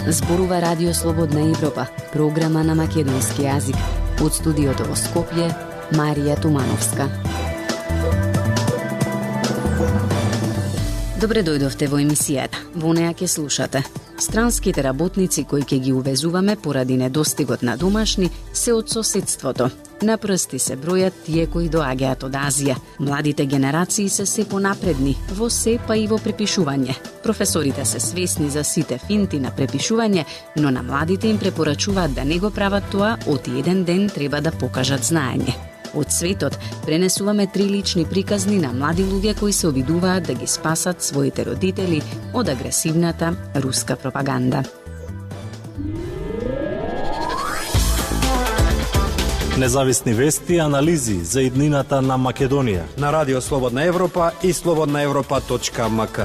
Зборува Радио Слободна Европа, програма на македонски јазик. Од студиото во Скопје, Марија Тумановска. Добре дојдовте во емисијата. Во неа ќе слушате. Странските работници кои ќе ги увезуваме поради недостигот на домашни се од соседството. На прсти се бројат тие кои доаѓаат од Азија. Младите генерации се понапредни во се, па и во препишување. Професорите се свесни за сите финти на препишување, но на младите им препорачуваат да не го прават тоа, оти еден ден треба да покажат знаење. Од светот пренесуваме 3 лични приказни на млади луѓе кои се обидуваат да ги спасат своите родители од агресивната руска пропаганда. Независни вести и анализи за иднината на Македонија на Радио Слободна Европа и slobodnaevropa.mk.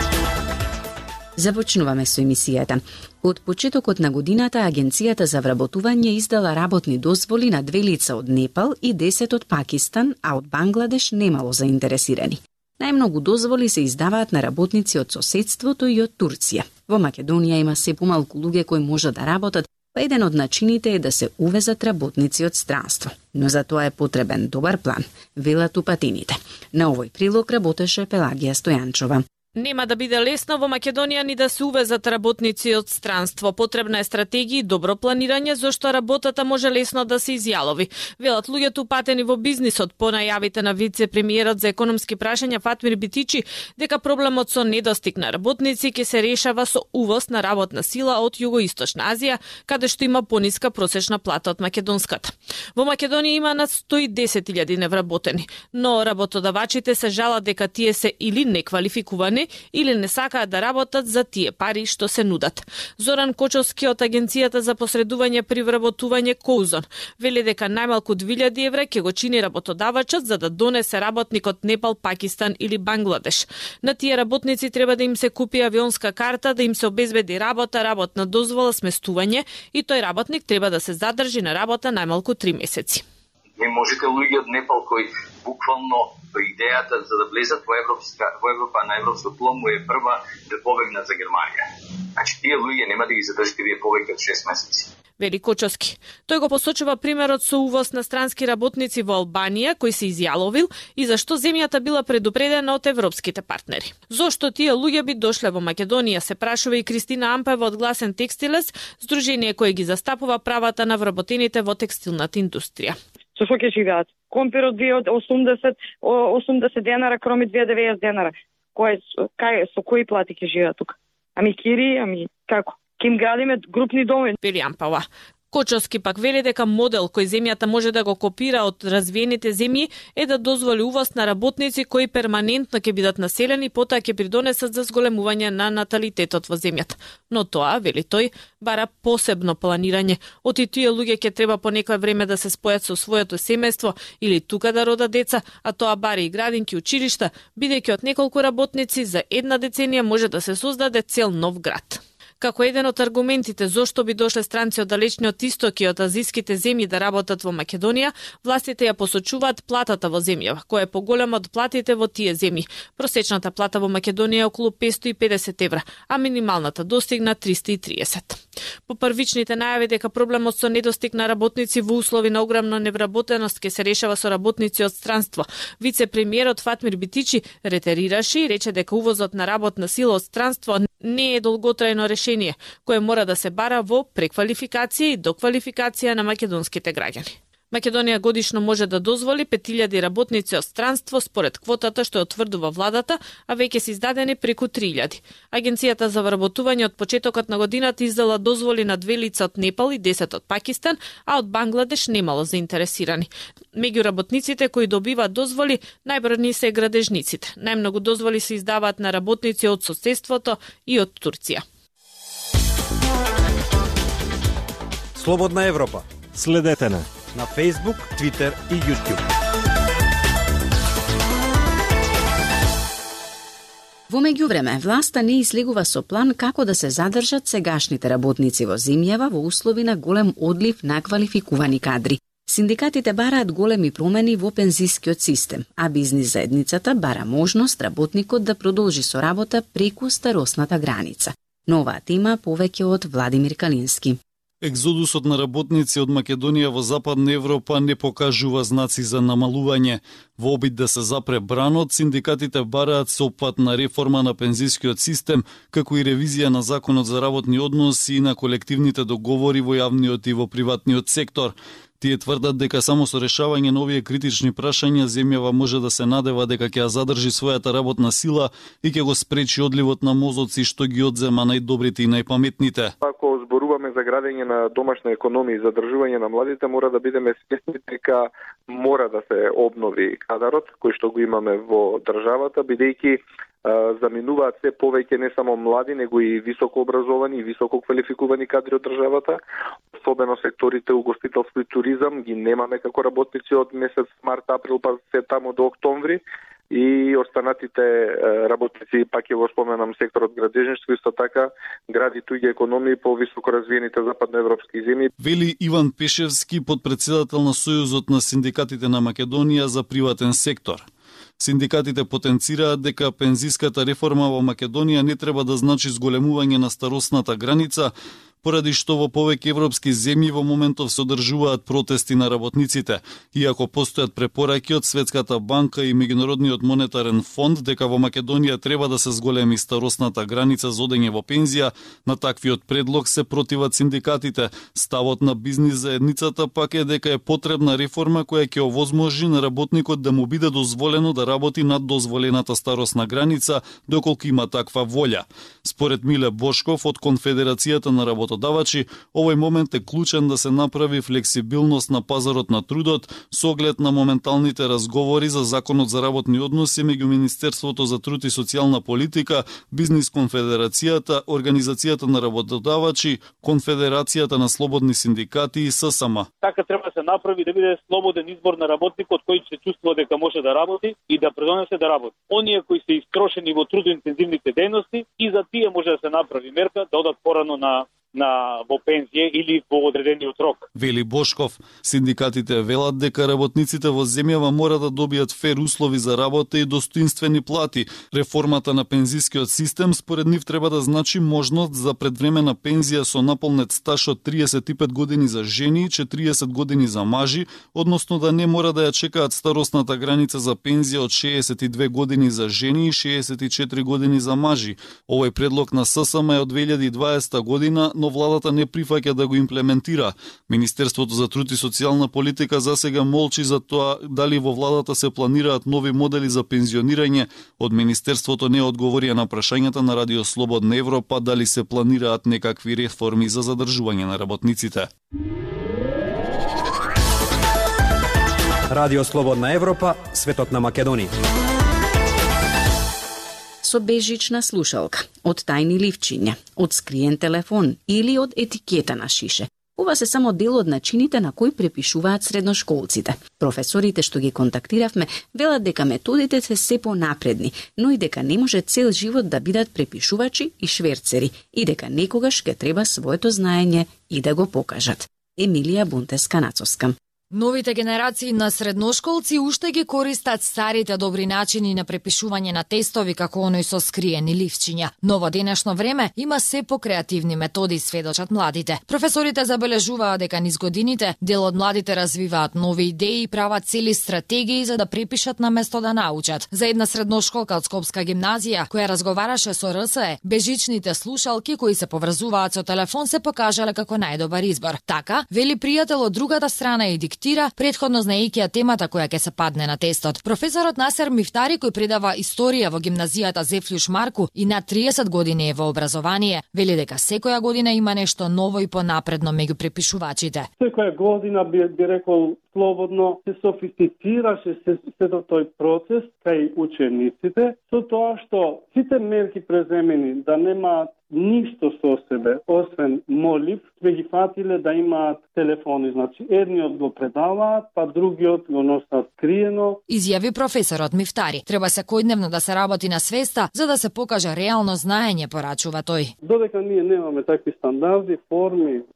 Започнуваме со емисијата. Од почетокот на годината Агенцијата за вработување издала работни дозволи на 2 лица од Непал и 10 од Пакистан, а од Бангладеш немало заинтересирани. Најмногу дозволи се издаваат на работници од соседството и од Турција. Во Македонија има се помалку луѓе кои можат да работат, па еден од начините е да се увезат работници од странство. Но за тоа е потребен добар план, велат упатините. На овој прилог работеше Пелагија Стојанчова. Нема да биде лесно во Македонија ни да се увезат работници од странство. Потребна е стратегија и добро планирање, зашто работата може лесно да се изјалови. Велат луѓето упатени во бизнисот по најавите на вице-премиерот за економски прашања Фатмир Битичи дека проблемот со недостиг на работници ќе се решава со увоз на работна сила од Југоисточна Азија, каде што има пониска просечна плата од македонската. Во Македонија има над 110.000 невработени, но работодавачите се жалат дека тие се или неквалификувани или не сакаат да работат за тие пари што се нудат. Зоран Кочовски од Агенцијата за посредување при вработување Коузон вели дека најмалку 2.000 евра ќе го чини работодавачот за да донесе работник од Непал, Пакистан или Бангладеш. На тие работници треба да им се купи авионска карта, да им се обезбеди работа, работна дозвола, сместување и тој работник треба да се задржи на работа најмалку 3 месеци. Не можете луѓе од Непал кои буквално идејата за да влезат во Европа на европско тло му е прва да побегнат за Германија. Значи тие луѓе нема да ги задржите вие повеќе од 6 месеци. Вели Кочовски. Тој го посочува примерот со увоз на странски работници во Албанија кој се изјаловил и зашто земјата била предупредена од европските партнери. Зошто тие луѓе би дошле во Македонија, се прашува и Кристина Ампева од Гласен текстилец, здружение кое ги застапува правата на вработените во текстилната индустрија. Со што ќе живеат? Компирот ви од 80 денара, кромит ви 90 денара. Со кои плати ќе живеат тука? Ами кири, како? Ким градиме групни домови? Вели Ампава. Кочовски пак вели дека модел кој земјата може да го копира од развиените земји е да дозволи увоз на работници кои перманентно ќе бидат населени, потоа ќе придонесат за зголемување на наталитетот во земјата. Но тоа, вели тој, бара посебно планирање. Оти тие луѓе ќе треба по некој време да се спојат со своето семејство или тука да родат деца, а тоа бари и градинки, училишта, бидејќи од неколку работници за една деценија може да се создаде цел нов град. Како еден од аргументите зошто би дошле странци од далечниот исток и од азиските земји да работат во Македонија, властите ја посочуваат платата во земјава, која е поголема од платите во тие земји. Просечната плата во Македонија е околу 550 евра, а минималната достигна 330. По првичните најави дека проблемот со недостиг на работници во услови на огромна невработеност ќе се решава со работници од странство, вице-премиерот Фатмир Битичи ретерираше и рече дека увозот на работна сила од странство не е долготрајно решение, кое мора да се бара во преквалификација и доквалификација на македонските граѓани. Македонија годишно може да дозволи 5.000 работници од странство според квотата што ја утврдува владата, а веќе се издадени преку 3.000. Агенцијата за вработување од почетокот на годината издала дозволи на 2 лица од Непал и 10 од Пакистан, а од Бангладеш немало заинтересирани. Меѓу работниците кои добиваат дозволи, најбројни се градежниците. Најмногу дозволи се издаваат на работници од соседството и од Турција. Слободна Европа. Следете на Facebook, Twitter и YouTube. Во меѓувреме, власта не излегува со план како да се задржат сегашните работници во земјава во услови на голем одлив на квалификувани кадри. Синдикатите бараат големи промени во пензискиот систем, а бизнис заедницата бара можност работникот да продолжи со работа преку старосната граница. Но оваа тема повеќе од Владимир Калински. Екзодусот на работници од Македонија во Западна Европа не покажува знаци за намалување. Во обид да се запре бранот, синдикатите бараат сеопфатна реформа на пензискиот систем, како и ревизија на законот за работни односи и на колективните договори во јавниот и во приватниот сектор. Тие тврдат дека само со решавање на овие критични прашања земјава може да се надева дека ќе ја задржи својата работна сила и ќе го спречи одливот на мозоци што ги одзема најдобрите и најпаметните. Ако зборуваме за градење на домашна економија и задржување на младите, мора да бидеме свесни дека мора да се обнови кадарот кој што го имаме во државата, бидејќи заминуваат се повеќе не само млади, него и високо образовани и високо квалификувани кадри од државата. Особено секторите угостителство и туризам ги немаме како работници од месец март, април, па се таму до октомври. И останатите работници, пак ќе го споменам секторот градежништво, исто така гради туѓи економии по високо развиените западноевропски земји. Вели Иван Пешевски, подпредседател на Сојузот на синдикатите на Македонија за приватен сектор. Синдикатите потенцираат дека пензиската реформа во Македонија не треба да значи зголемување на старосната граница, поради што во повеќе европски земји во моментов се одржуваат протести на работниците. Иако постојат препораки од Светската банка и Меѓународниот монетарен фонд дека во Македонија треба да се зголеми старосната граница за одење во пензија, на таквиот предлог се противат синдикатите. Ставот на бизнис заедницата пак е дека е потребна реформа која ќе овозможи на работникот да му биде дозволено да работи над дозволената старосна граница доколку има таква волја. Според Миле Бошков од Конфедерацијата на работодавачи, овој момент е клучен да се направи флексибилност на пазарот на трудот со оглед на моменталните разговори за законот за работни односи меѓу Министерството за труд и социјална политика, Бизнис конфедерацијата, Организацијата на работодавачи, Конфедерацијата на слободни синдикати и ССМ. Така треба да се направи да биде слободен избор на работникот кој се чувствува дека може да работи и да предонесе да работи. Оние кои се истрошени во трудоинтензивните дејности и за тие може да се направи мерка да одат порано во пензија или во одредениот рок. Вели Бошков, синдикатите велат дека работниците во земјава мора да добијат фер услови за работа и достоинствени плати. Реформата на пензискиот систем според нив треба да значи можност за предвремена пензија со наполнет стаж од 35 години за жени и 40 години за мажи, односно да не мора да ја чекаат старосната граница за пензија од 62 години за жени и 64 години за мажи. Овој предлог на ССМ е од 2020 година, но владата не прифаќа да го имплементира. Министерството за труд и социјална политика засега молчи за тоа дали во владата се планираат нови модели за пензионирање. Од Министерството не одговорија на прашањата на Радио Слободна Европа дали се планираат некакви реформи за задржување на работниците. Радио Слободна Европа, светот на Македонија. Со бежична слушалка, од тајни ливчиња, од скриен телефон или од етикета на шише. Ова се само дел од начините на кои препишуваат средношколците. Професорите што ги контактиравме велат дека методите се понапредни, но и дека не може цел живот да бидат препишувачи и шверцери и дека некогаш ќе треба своето знаење и да го покажат. Емилија Бунтеска-Нацовска. Новите генерации на средношколци уште ги користат старите добри начини на препишување на тестови како оној со скриени ливчиња. Но во денешно време има се покреативни методи, сведочат младите. Професорите забележуваат дека низ годините дел од младите развиваат нови идеи и прават цели стратегии за да препишат на место да научат. За една средношколка од Скопска гимназија која разговараше со РСЕ, бежичните слушалки кои се поврзуваат со телефон се покажале како најдобар избор. Така, вели пријател од другата страна и предходно знаејќи темата која ќе се падне на тестот. Професорот Насер Мифтари, кој предава историја во гимназијата Зефлюш Марку и на 30 години е во образование, вели дека секоја година има нешто ново и понапредно меѓу препишувачите. Секоја година би рекол слободно се софистицираше сето тој процес кај учениците, со тоа што сите мерки преземени да немаат ништо со себе, освен молив, сме ги фатиле да имаат телефони. Значи, едниот го предаваат, па другиот го носат скриено. Изјави професорот Мифтари. Треба секојдневно да се работи на свеста, за да се покаже реално знаење, порачува тој. Додека ние немаме такви стандарди, форми,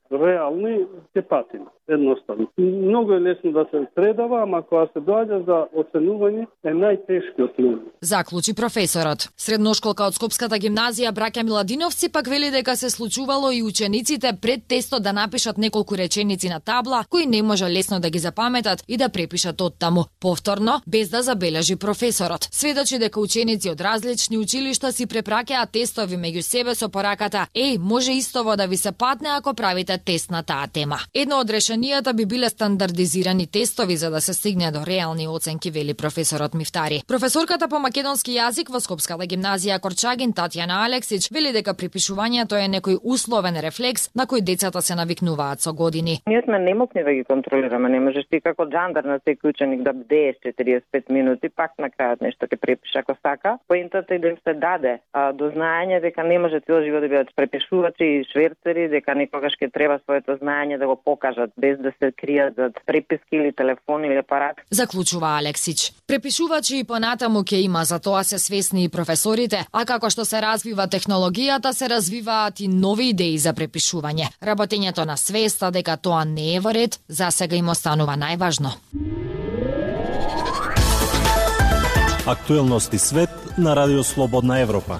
реални, ќе патиме. Едноставно. Многу е лесно да се предава, ама кога се доаѓа за оценување е најтешкиот момент. Заклучи професорот. Средношколка од Скопската гимназија Браќа Миладиновци пак вели дека се случувало и учениците пред тестот да напишат неколку реченици на табла кои не може лесно да ги запаметат и да препишат оттаму повторно без да забележи професорот. Сведочи дека ученици од различни училишта си препраќаат тестови меѓу себе со пораката: "Еј, може истово да ви се падне ако правите тест на таа тема." Едно од решенијата би биле стандардизирани тестови за да се стигне до реални оценки, вели професорот Мифтари. Професорката по македонски јазик во Скопската гимназија Корчагин Татјана Алексич вели дека припишувањето е некој условен рефлекс на кој децата се навикнуваат со години. Ние сме немотни да ги контролираме, не можеш ти како джандар на секој ученик да бдееш 45 минути, пак на крајот нешто ќе препише ако сака. Поентата е да им се даде до знаење дека не може цел живот да бидат препишувачи и шверцери, дека некогаш ќе треба своето знаење да го покажат без да се кријат зад преписки или телефон или апарат. Заклучува Алексич. Препишувачи и понатаму ќе има, за тоа се свесни и професорите, а како што се развива технологијата, се развиваат и нови идеи за препишување. Работењето на свеста дека тоа не е во ред, за сега им останува најважно. Актуелности свет на Радио Слободна Европа.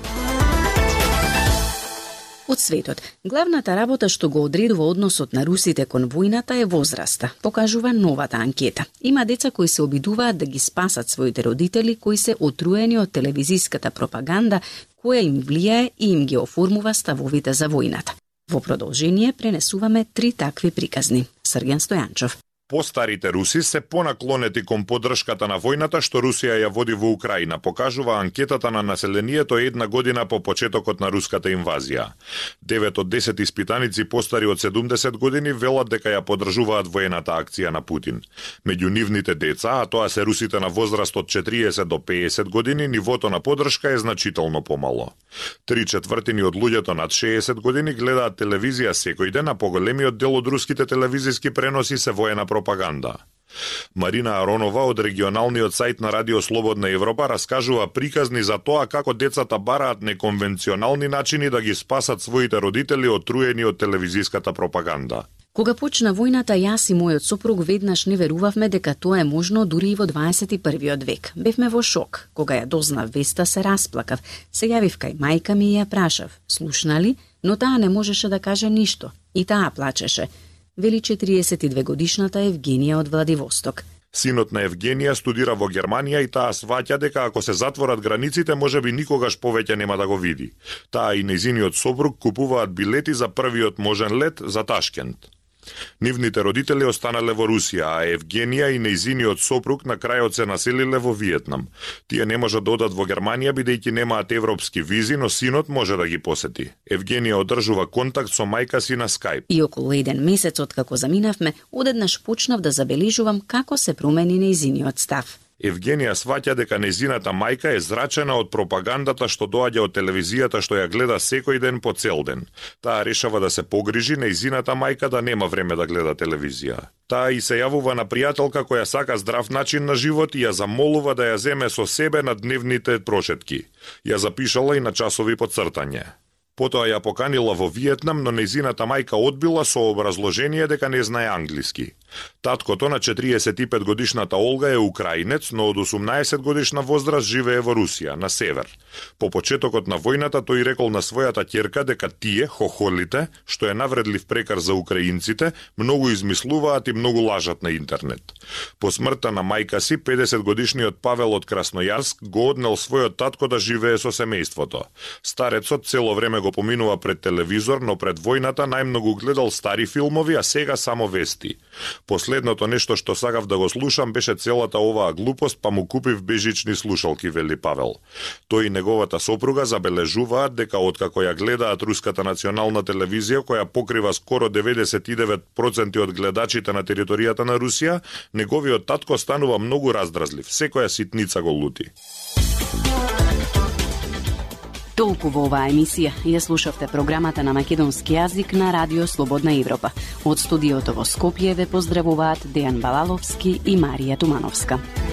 Од светот, главната работа што го одредува односот на русите кон војната е возраста, покажува новата анкета. Има деца кои се обидуваат да ги спасат своите родители кои се отруени од телевизиската пропаганда која им влијае и им ги оформува ставовите за војната. Во продолжение пренесуваме 3 такви приказни. Срген Стојанчов. Постарите руси се понаклонети кон поддршката на војната што Русија ја води во Украина, покажува анкетата на населението една година по почетокот на руската инвазија. 9 од 10 испитаници постари од 70 години велат дека ја поддржуваат воената акција на Путин. Меѓу нивните деца, а тоа се русите на возраст од 40 до 50 години, нивото на поддршка е значително помало. 3/4 од луѓето над 60 години гледаат телевизија секој ден, а поголемиот дел од руските телевизиски преноси се воена пропаганда. Марина Аронова од регионалниот сајт на Радио Слободна Европа раскажува приказни за тоа како децата бараат неконвенционални начини да ги спасат своите родители отруени од телевизиската пропаганда. Кога почна војната, јас и мојот сопруг веднаш не верувавме дека тоа е можно дури и во 21. век. Бевме во шок. Кога ја дознав веста, се расплакав. Се јавив кај мајка ми и ја прашав: "Слушна ли?" Но таа не можеше да каже ништо. И таа плачеше. Вели 42 годишната Евгенија од Владивосток. Синот на Евгенија студира во Германија и таа сваќа дека ако се затворат границите, можеби никогаш повеќе нема да го види. Таа и нејзиниот сопруг купуваат билети за првиот можен лет за Ташкент. Нивните родители останале во Русија, а Евгенија и нејзиниот сопруг на крајот се населиле во Виетнам. Тие не можат да одат во Германија бидејќи немаат европски визи, но синот може да ги посети. Евгенија одржува контакт со мајка си на Skype. И околу 1 месец откако заминавме, одеднаш почнав да забележувам како се промени нејзиниот став. Евгенија сваќа дека нејзината мајка е зрачена од пропагандата што доаѓа од телевизијата што ја гледа секој ден по цел ден. Таа решава да се погрижи нејзината мајка да нема време да гледа телевизија. Таа и се јавува на пријателка која сака здрав начин на живот и ја замолува да ја земе со себе на дневните прошетки. Ја запишала и на часови по цртање. Потоа ја поканила во Виетнам, но нејзината мајка одбила со образложение дека не знае англиски. Таткото на 45 годишната Олга е украинец, но од 18 годишна возраст живее во Русија, на север. По почетокот на војната тој рекол на својата ќерка дека тие, хохолите, што е навредлив прекар за украинците, многу измислуваат и многу лажат на интернет. По смртта на мајка си, 50 годишниот Павел од Краснојарск го однел својот татко да живее со семејството. Старецот цело време го поминува пред телевизор, но пред војната најмногу гледал стари филмови, а сега само вести. Последното нешто што сакав да го слушам беше целата оваа глупост, па му купив бежични слушалки, вели Павел. Тој и неговата сопруга забележуваат дека откако ја гледаат руската национална телевизија, која покрива скоро 99% од гледачите на територијата на Русија, неговиот татко станува многу раздразлив. Секоја ситница го лути. Толку во оваа емисија. Ја слушавте програмата на македонски јазик на Радио Слободна Европа. Од студиото во Скопје ве поздравуваат Дејан Балаловски и Марија Тумановска.